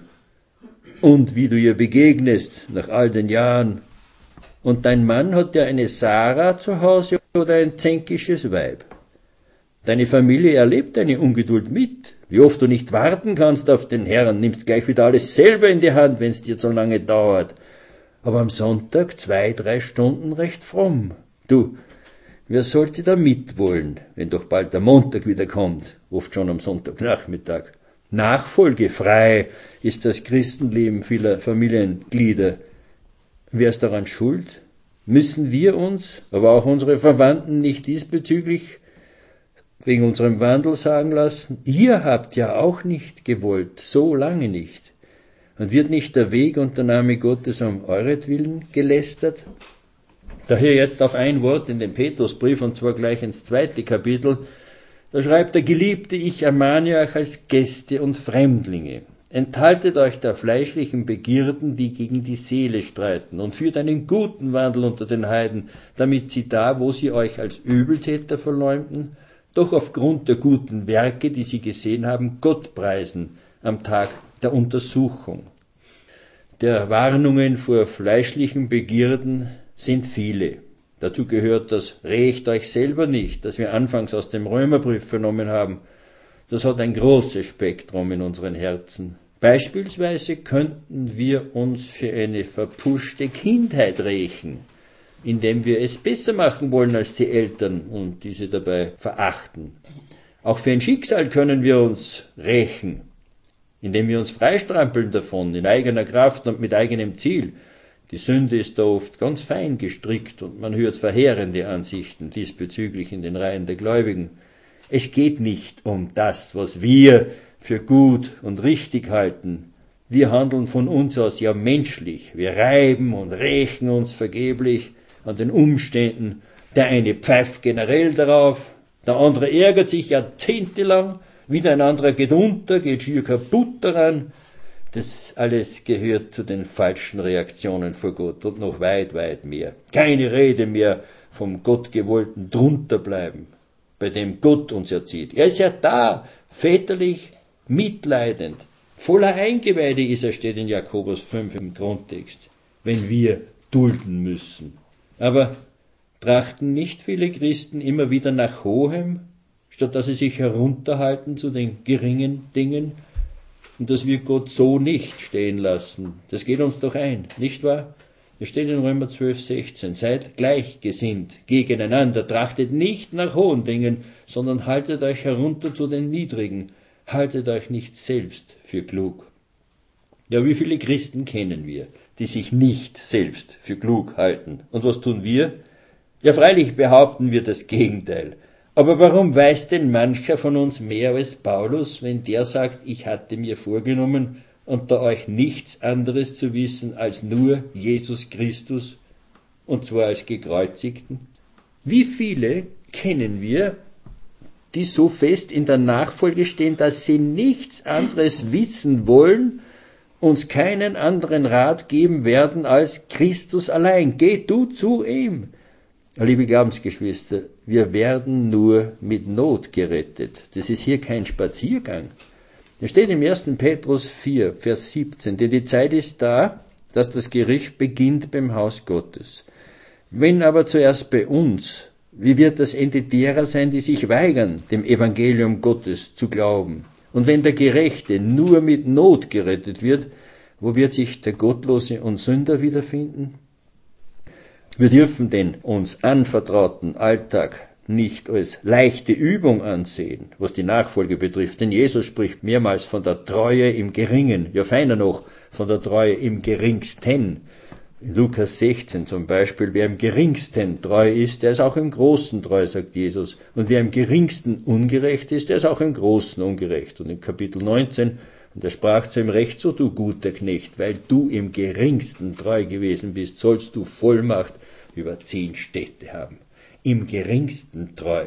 Und wie du ihr begegnest nach all den Jahren. Und dein Mann hat ja eine Sarah zu Hause oder ein zänkisches Weib. Deine Familie erlebt deine Ungeduld mit. Wie oft du nicht warten kannst auf den Herrn, nimmst gleich wieder alles selber in die Hand, wenn es dir so lange dauert. Aber am Sonntag zwei, drei Stunden recht fromm. Du, wer sollte da mitwollen, wenn doch bald der Montag wieder kommt, oft schon am Sonntagnachmittag. Nachfolgefrei ist das Christenleben vieler Familienglieder. Wer ist daran schuld? Müssen wir uns, aber auch unsere Verwandten nicht diesbezüglich wegen unserem Wandel sagen lassen, ihr habt ja auch nicht gewollt, so lange nicht. Und wird nicht der Weg und der Name Gottes um euretwillen gelästert? Daher jetzt auf ein Wort in den Petrusbrief, und zwar gleich ins zweite Kapitel. Da schreibt der Geliebte, ich ermahne euch als Gäste und Fremdlinge. Enthaltet euch der fleischlichen Begierden, die gegen die Seele streiten, und führt einen guten Wandel unter den Heiden, damit sie da, wo sie euch als Übeltäter verleumden, doch aufgrund der guten Werke, die sie gesehen haben, Gott preisen am Tag der Untersuchung. Der Warnungen vor fleischlichen Begierden sind viele. Dazu gehört das Rächt euch selber nicht, das wir anfangs aus dem Römerbrief vernommen haben. Das hat ein großes Spektrum in unseren Herzen. Beispielsweise könnten wir uns für eine verpfuschte Kindheit rächen, indem wir es besser machen wollen als die Eltern und diese dabei verachten. Auch für ein Schicksal können wir uns rächen, indem wir uns freistrampeln davon, in eigener Kraft und mit eigenem Ziel. Die Sünde ist da oft ganz fein gestrickt und man hört verheerende Ansichten diesbezüglich in den Reihen der Gläubigen. Es geht nicht um das, was wir für gut und richtig halten. Wir handeln von uns aus ja menschlich. Wir reiben und rächen uns vergeblich an den Umständen. Der eine pfeift generell darauf, der andere ärgert sich jahrzehntelang, wieder ein anderer geht unter, geht schier kaputt daran. Das alles gehört zu den falschen Reaktionen vor Gott und noch weit, weit mehr. Keine Rede mehr vom Gottgewollten drunterbleiben, bei dem Gott uns erzieht. Er ist ja da, väterlich, mitleidend, voller Eingeweide ist er, steht in Jakobus fünf im Grundtext, wenn wir dulden müssen. Aber trachten nicht viele Christen immer wieder nach Hohem, statt dass sie sich herunterhalten zu den geringen Dingen? Und das wird Gott so nicht stehen lassen. Das geht uns doch ein, nicht wahr? Es steht in Römer zwölf, sechzehn. Seid gleichgesinnt gegeneinander, trachtet nicht nach hohen Dingen, sondern haltet euch herunter zu den Niedrigen. Haltet euch nicht selbst für klug. Ja, wie viele Christen kennen wir, die sich nicht selbst für klug halten? Und was tun wir? Ja, freilich behaupten wir das Gegenteil. Aber warum weiß denn mancher von uns mehr als Paulus, wenn der sagt, ich hatte mir vorgenommen, unter euch nichts anderes zu wissen als nur Jesus Christus, und zwar als Gekreuzigten? Wie viele kennen wir, die so fest in der Nachfolge stehen, dass sie nichts anderes wissen wollen, uns keinen anderen Rat geben werden als Christus allein. Geh du zu ihm. Liebe Glaubensgeschwister, wir werden nur mit Not gerettet. Das ist hier kein Spaziergang. Es steht im ersten Petrus vier, Vers siebzehn, denn die Zeit ist da, dass das Gericht beginnt beim Haus Gottes. Wenn aber zuerst bei uns, wie wird das Ende derer sein, die sich weigern, dem Evangelium Gottes zu glauben? Und wenn der Gerechte nur mit Not gerettet wird, wo wird sich der Gottlose und Sünder wiederfinden? Wir dürfen den uns anvertrauten Alltag nicht als leichte Übung ansehen, was die Nachfolge betrifft. Denn Jesus spricht mehrmals von der Treue im Geringen, ja feiner noch, von der Treue im Geringsten. In Lukas sechzehn zum Beispiel, wer im Geringsten treu ist, der ist auch im Großen treu, sagt Jesus. Und wer im Geringsten ungerecht ist, der ist auch im Großen ungerecht. Und in Kapitel neunzehn, und er sprach zu ihm: Recht so, du guter Knecht, weil du im Geringsten treu gewesen bist, sollst du Vollmacht über zehn Städte haben. Im Geringsten treu.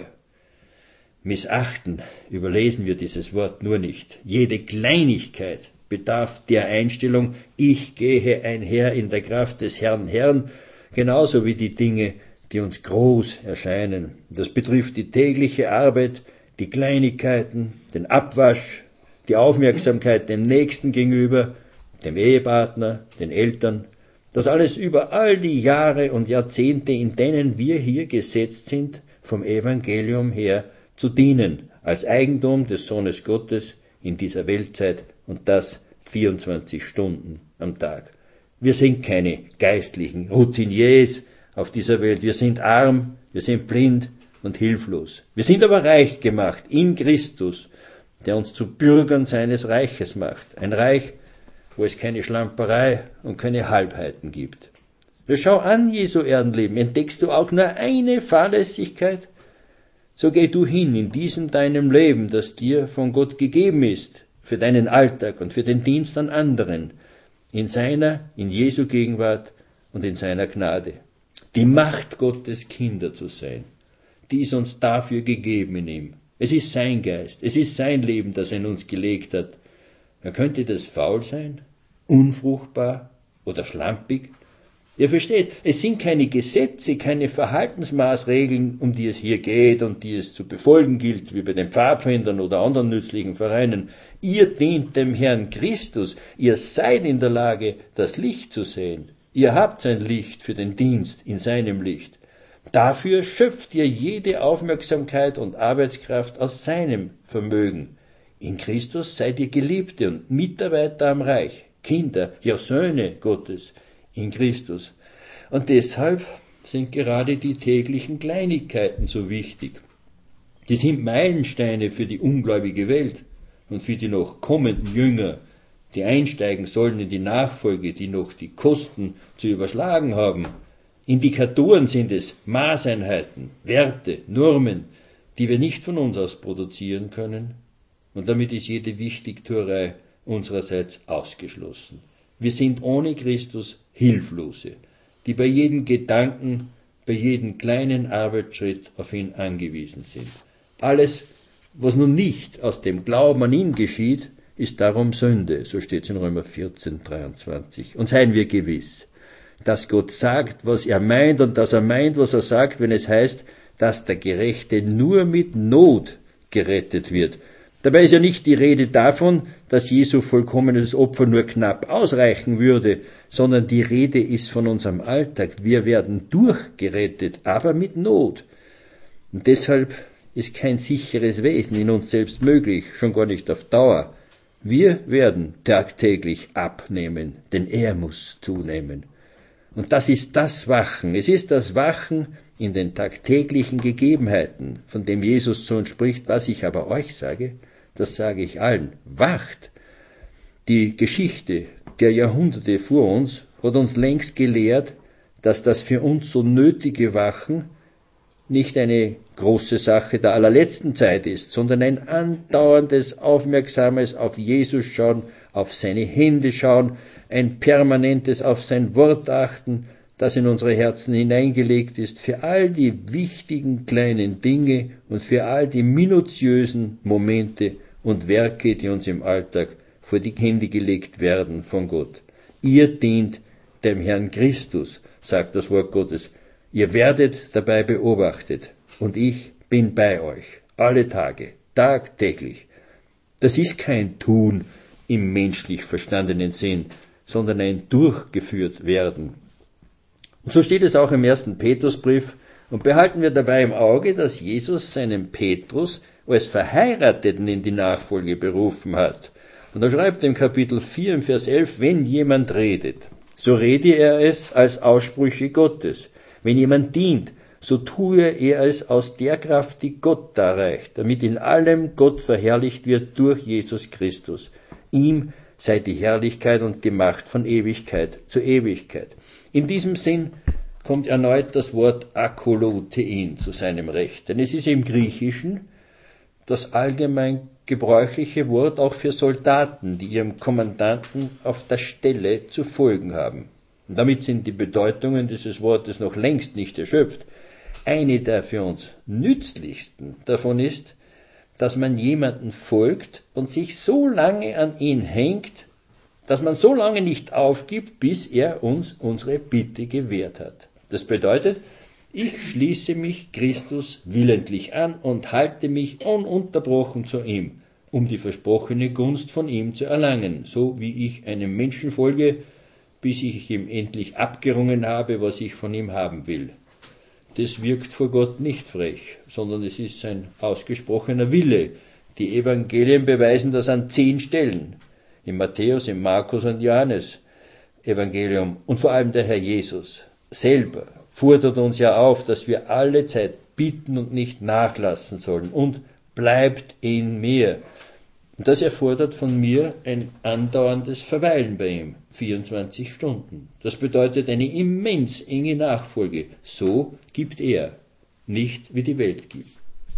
Missachten, überlesen wir dieses Wort nur nicht. Jede Kleinigkeit bedarf der Einstellung, ich gehe einher in der Kraft des Herrn Herrn, genauso wie die Dinge, die uns groß erscheinen. Das betrifft die tägliche Arbeit, die Kleinigkeiten, den Abwasch, die Aufmerksamkeit dem Nächsten gegenüber, dem Ehepartner, den Eltern. Das alles über all die Jahre und Jahrzehnte, in denen wir hier gesetzt sind, vom Evangelium her zu dienen, als Eigentum des Sohnes Gottes in dieser Weltzeit, und das vierundzwanzig Stunden am Tag. Wir sind keine geistlichen Routiniers auf dieser Welt. Wir sind arm, wir sind blind und hilflos. Wir sind aber reich gemacht in Christus, der uns zu Bürgern seines Reiches macht. Ein Reich, wo es keine Schlamperei und keine Halbheiten gibt. Schau an, Jesu Erdenleben, entdeckst du auch nur eine Fahrlässigkeit? So geh du hin in diesem deinem Leben, das dir von Gott gegeben ist, für deinen Alltag und für den Dienst an anderen, in seiner, in Jesu Gegenwart und in seiner Gnade. Die Macht Gottes, Kinder zu sein, die ist uns dafür gegeben in ihm. Es ist sein Geist, es ist sein Leben, das er in uns gelegt hat. Ja, könnte das faul sein, unfruchtbar oder schlampig? Ihr versteht, es sind keine Gesetze, keine Verhaltensmaßregeln, um die es hier geht und die es zu befolgen gilt, wie bei den Pfadfindern oder anderen nützlichen Vereinen. Ihr dient dem Herrn Christus, ihr seid in der Lage, das Licht zu sehen. Ihr habt sein Licht für den Dienst in seinem Licht. Dafür schöpft ihr jede Aufmerksamkeit und Arbeitskraft aus seinem Vermögen. In Christus seid ihr Geliebte und Mitarbeiter am Reich, Kinder, ja Söhne Gottes, in Christus. Und deshalb sind gerade die täglichen Kleinigkeiten so wichtig. Die sind Meilensteine für die ungläubige Welt und für die noch kommenden Jünger, die einsteigen sollen in die Nachfolge, die noch die Kosten zu überschlagen haben. Indikatoren sind es, Maßeinheiten, Werte, Normen, die wir nicht von uns aus produzieren können. Und damit ist jede Wichtigtuerei unsererseits ausgeschlossen. Wir sind ohne Christus Hilflose, die bei jedem Gedanken, bei jedem kleinen Arbeitsschritt auf ihn angewiesen sind. Alles, was nun nicht aus dem Glauben an ihn geschieht, ist darum Sünde, so steht es in Römer vierzehn, dreiundzwanzig. Und seien wir gewiss, dass Gott sagt, was er meint, und dass er meint, was er sagt, wenn es heißt, dass der Gerechte nur mit Not gerettet wird. Dabei ist ja nicht die Rede davon, dass Jesu vollkommenes Opfer nur knapp ausreichen würde, sondern die Rede ist von unserem Alltag. Wir werden durchgerettet, aber mit Not. Und deshalb ist kein sicheres Wesen in uns selbst möglich, schon gar nicht auf Dauer. Wir werden tagtäglich abnehmen, denn er muss zunehmen. Und das ist das Wachen. Es ist das Wachen in den tagtäglichen Gegebenheiten, von dem Jesus zu uns spricht. Was ich aber euch sage, das sage ich allen. Wacht! Die Geschichte der Jahrhunderte vor uns hat uns längst gelehrt, dass das für uns so nötige Wachen nicht eine große Sache der allerletzten Zeit ist, sondern ein andauerndes, aufmerksames auf Jesus schauen, auf seine Hände schauen, ein permanentes auf sein Wort achten, das in unsere Herzen hineingelegt ist, für all die wichtigen kleinen Dinge und für all die minutiösen Momente und Werke, die uns im Alltag vor die Hände gelegt werden von Gott. Ihr dient dem Herrn Christus, sagt das Wort Gottes. Ihr werdet dabei beobachtet und ich bin bei euch, alle Tage, tagtäglich. Das ist kein Tun im menschlich verstandenen Sinn, sondern ein durchgeführt werden. Und so steht es auch im ersten Petrusbrief, und behalten wir dabei im Auge, dass Jesus seinen Petrus als Verheirateten in die Nachfolge berufen hat. Und er schreibt im Kapitel vier, im Vers elf, wenn jemand redet, so rede er es als Aussprüche Gottes. Wenn jemand dient, so tue er es aus der Kraft, die Gott darreicht, damit in allem Gott verherrlicht wird durch Jesus Christus. Ihm sei die Herrlichkeit und die Macht von Ewigkeit zu Ewigkeit. In diesem Sinn kommt erneut das Wort akolothein zu seinem Recht, denn es ist im Griechischen das allgemein gebräuchliche Wort auch für Soldaten, die ihrem Kommandanten auf der Stelle zu folgen haben. Und damit sind die Bedeutungen dieses Wortes noch längst nicht erschöpft. Eine der für uns nützlichsten davon ist, dass man jemanden folgt und sich so lange an ihn hängt, dass man so lange nicht aufgibt, bis er uns unsere Bitte gewährt hat. Das bedeutet, ich schließe mich Christus willentlich an und halte mich ununterbrochen zu ihm, um die versprochene Gunst von ihm zu erlangen, so wie ich einem Menschen folge, bis ich ihm endlich abgerungen habe, was ich von ihm haben will. Das wirkt vor Gott nicht frech, sondern es ist sein ausgesprochener Wille. Die Evangelien beweisen das an zehn Stellen. Im Matthäus, im Markus und Johannes Evangelium und vor allem der Herr Jesus selber fordert uns ja auf, dass wir alle Zeit bitten und nicht nachlassen sollen und bleibt in mir. Und das erfordert von mir ein andauerndes Verweilen bei ihm, vierundzwanzig Stunden. Das bedeutet eine immens enge Nachfolge. So gibt er, nicht wie die Welt gibt.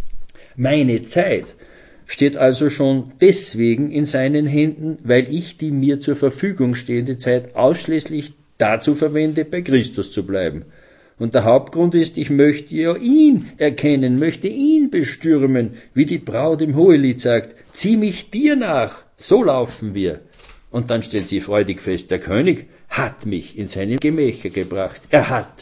Meine Zeit steht also schon deswegen in seinen Händen, weil ich die mir zur Verfügung stehende Zeit ausschließlich dazu verwende, bei Christus zu bleiben. Und der Hauptgrund ist, ich möchte ja ihn erkennen, möchte ihn bestürmen, wie die Braut im Hohelied sagt, zieh mich dir nach, so laufen wir. Und dann stellt sie freudig fest, der König hat mich in seine Gemächer gebracht. Er hat.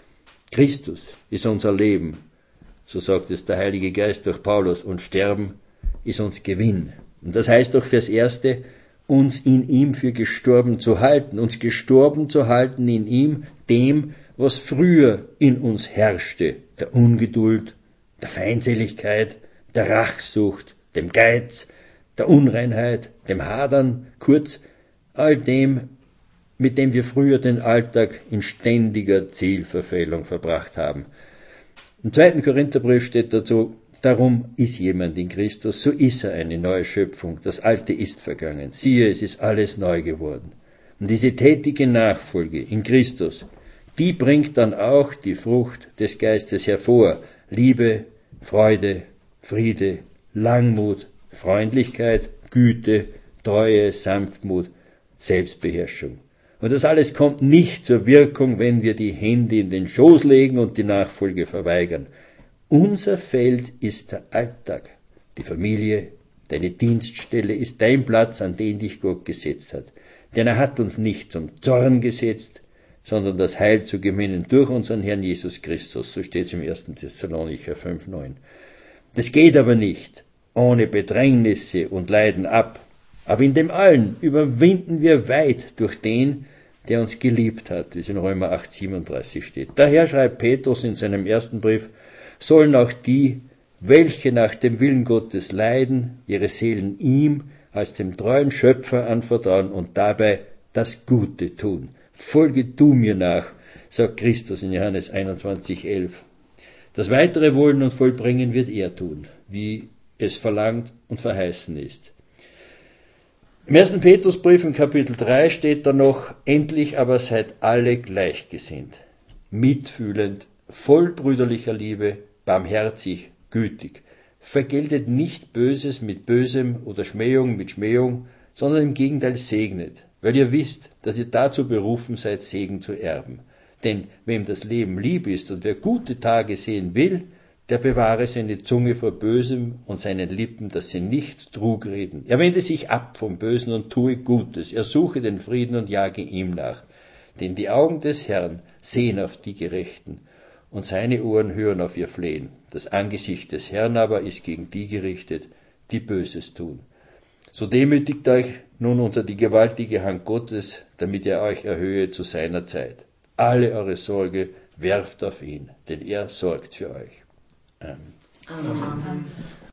Christus ist unser Leben, so sagt es der Heilige Geist durch Paulus, und Sterben ist uns Gewinn. Und das heißt doch fürs Erste, uns in ihm für gestorben zu halten, uns gestorben zu halten in ihm, dem, was früher in uns herrschte, der Ungeduld, der Feindseligkeit, der Rachsucht, dem Geiz, der Unreinheit, dem Hadern, kurz all dem, mit dem wir früher den Alltag in ständiger Zielverfehlung verbracht haben. Im zweiten Korintherbrief steht dazu, darum ist jemand in Christus, so ist er eine neue Schöpfung, das Alte ist vergangen, siehe, es ist alles neu geworden. Und diese tätige Nachfolge in Christus, die bringt dann auch die Frucht des Geistes hervor. Liebe, Freude, Friede, Langmut, Freundlichkeit, Güte, Treue, Sanftmut, Selbstbeherrschung. Und das alles kommt nicht zur Wirkung, wenn wir die Hände in den Schoß legen und die Nachfolge verweigern. Unser Feld ist der Alltag, die Familie, deine Dienststelle ist dein Platz, an den dich Gott gesetzt hat. Denn er hat uns nicht zum Zorn gesetzt, sondern das Heil zu gewinnen durch unseren Herrn Jesus Christus. So steht es im ersten Thessalonicher fünf neun. Das geht aber nicht ohne Bedrängnisse und Leiden ab. Aber in dem allen überwinden wir weit durch den, der uns geliebt hat, wie es in Römer acht siebenunddreißig steht. Daher schreibt Petrus in seinem ersten Brief, sollen auch die, welche nach dem Willen Gottes leiden, ihre Seelen ihm als dem treuen Schöpfer anvertrauen und dabei das Gute tun. Folge du mir nach, sagt Christus in Johannes einundzwanzig elf. Das weitere Wollen und Vollbringen wird er tun, wie es verlangt und verheißen ist. Im ersten Petrusbrief im Kapitel drei steht da noch, endlich aber seid alle gleichgesinnt, mitfühlend, voll brüderlicher Liebe, barmherzig, gütig. Vergeltet nicht Böses mit Bösem oder Schmähung mit Schmähung, sondern im Gegenteil segnet, weil ihr wisst, dass ihr dazu berufen seid, Segen zu erben. Denn wem das Leben lieb ist und wer gute Tage sehen will, der bewahre seine Zunge vor Bösem und seinen Lippen, dass sie nicht Trug reden. Er wende sich ab vom Bösen und tue Gutes. Er suche den Frieden und jage ihm nach. Denn die Augen des Herrn sehen auf die Gerechten und seine Ohren hören auf ihr Flehen. Das Angesicht des Herrn aber ist gegen die gerichtet, die Böses tun. So demütigt euch nun unter die gewaltige Hand Gottes, damit er euch erhöhe zu seiner Zeit. Alle eure Sorge werft auf ihn, denn er sorgt für euch. Amen. Amen.